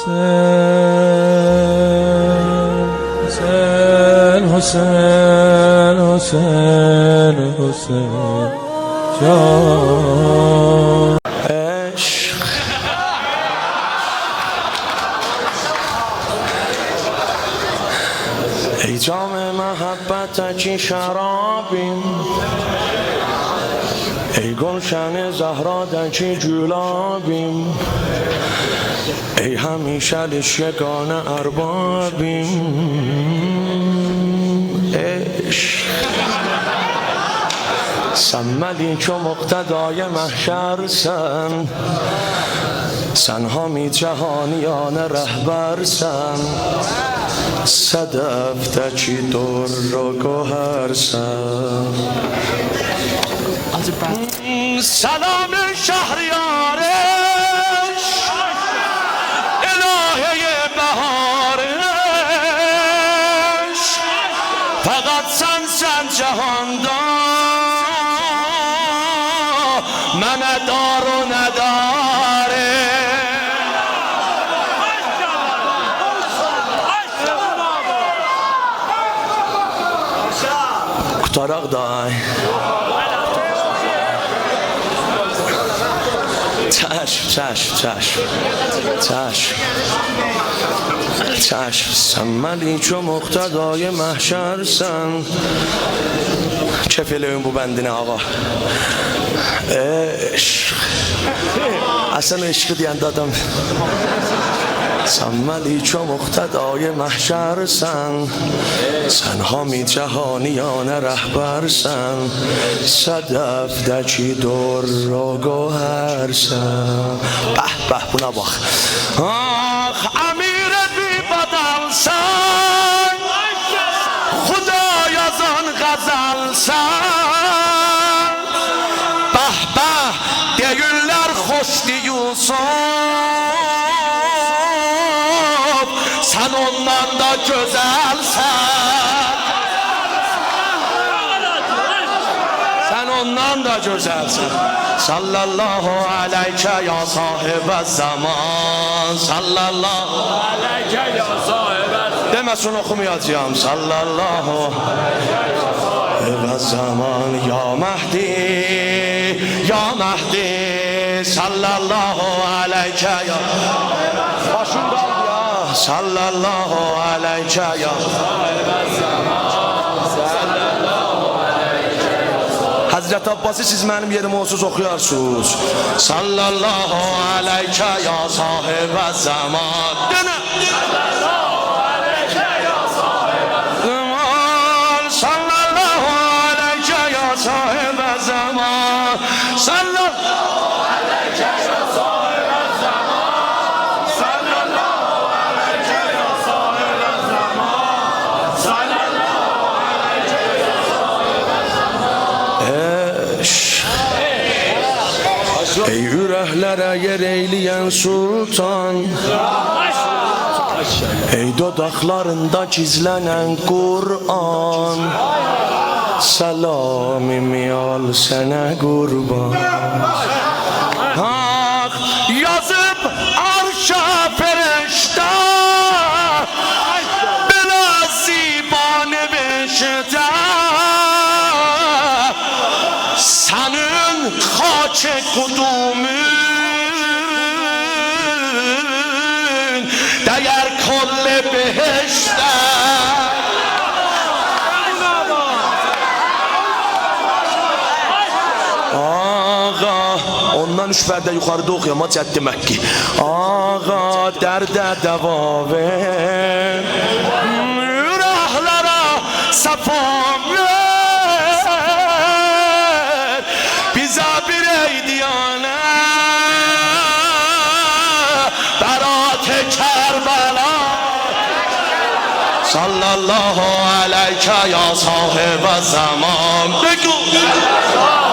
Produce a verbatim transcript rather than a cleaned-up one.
حسین حسین حسین حسین جان عشق ای جام محبت چی شرابیم، ای گلشن زهرا در چی جلابیم، ای همیشه لش یگانه اربابیم. عشق سملی چو مقتدای محشر سن، سن همی جهانیان رهبر سن، صدف تچی در و گوهر سن. سلام شهریارش الهه بهارش، فقط سن سن جهان دار من دار و نداره. کتارق دای چشم چشم چشم چشم چشم سملی چو مقتدای محشر سن. چه فیلم بو بندینه آقا؟ عشق اصلا عشق دیان دادم. سملی چو مقتدای محشر سن، سن همی جهانیان رهبر سن، صدف دچی در و گوهر سن. به به بونا باخ آخ امیر بی بدل سن، خدای از آن غزل سن. به به دیگرler خوشتی یوسف، sen ondan da güzelsen, sen ondan da güzelsen. Sallallahu aleyke ya sahib zaman, sallallahu aleyke ya sahib zaman. Demesin okumayacağım. Sallallahu aleyke zaman ya Mehdi, ya Mehdi, sallallahu aleyke ya. Başımda sallallahu aleyke ya Hazreti Abbas'ı siz benim yerime onsuz okuyorsunuz. Sallallahu aleyke ya sahibe zaman. Dene. Sallallahu aleyke ya sahibe zaman. Sallallahu aleyke ya sahibe zaman. Sallallahu aleyke ya sahibe zaman. Sallallahu aleyke ya sahibe zaman. Sallallahu aleyke ya sahibe zaman. Ey yüreklere yer eyleyen sultan, ey dodaklarında gizlenen Kur'an, selamimi al sana kurban. Ah yazıp arşa ferişte, biraz zibane beşte, senin خاک قدومün در کل بهشت. آقا ondan üç perde yukarıda okuyor ama Cəddi Məkki. Ağa dərdə dəva ver, yüreklara safa ver, bize bir ey diyane berat Kerbela. Sallallahu aleyke ya sahibe zaman. Begu